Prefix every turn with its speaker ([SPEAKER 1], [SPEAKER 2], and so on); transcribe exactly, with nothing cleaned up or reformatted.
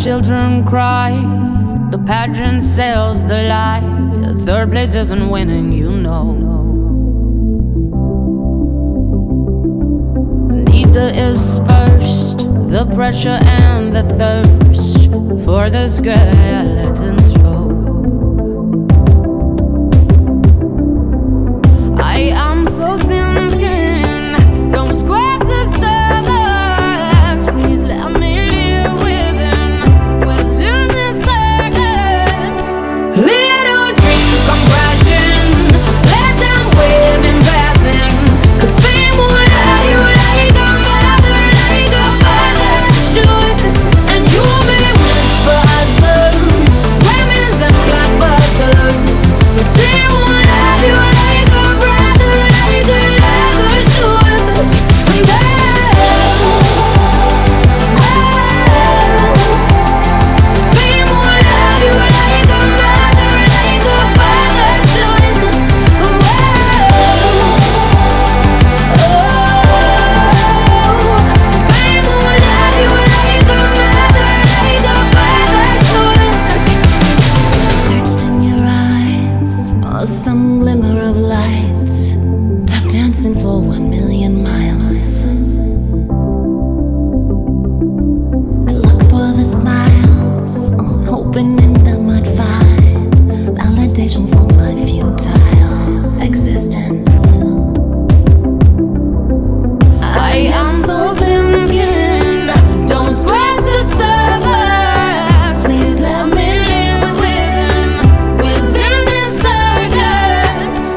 [SPEAKER 1] children cry, the pageant sells the lie. Third place isn't winning, you know. Neither is first, the pressure and the thirst for the skeleton show. I am so thin-skinned, don't scratch the surface. Please let me live within, within the circus. Little dreams come crashing, let them wave in passing. 'Cause fame won't have you like a mother, like a father should. And you may wish for husband, Grammys and blockbusters, but they won't have you like a brother, like a lover should. And oh, fame won't have you like a mother, like a father should. Oh, fame won't have you like a mother, like a father should. Searched in your eyes for some glimmer of light. Tap dancing for one million.